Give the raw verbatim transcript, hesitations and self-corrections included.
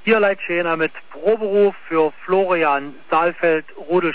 Hier Leitschäner mit Proberuf für Florian Saalfeld, Rudel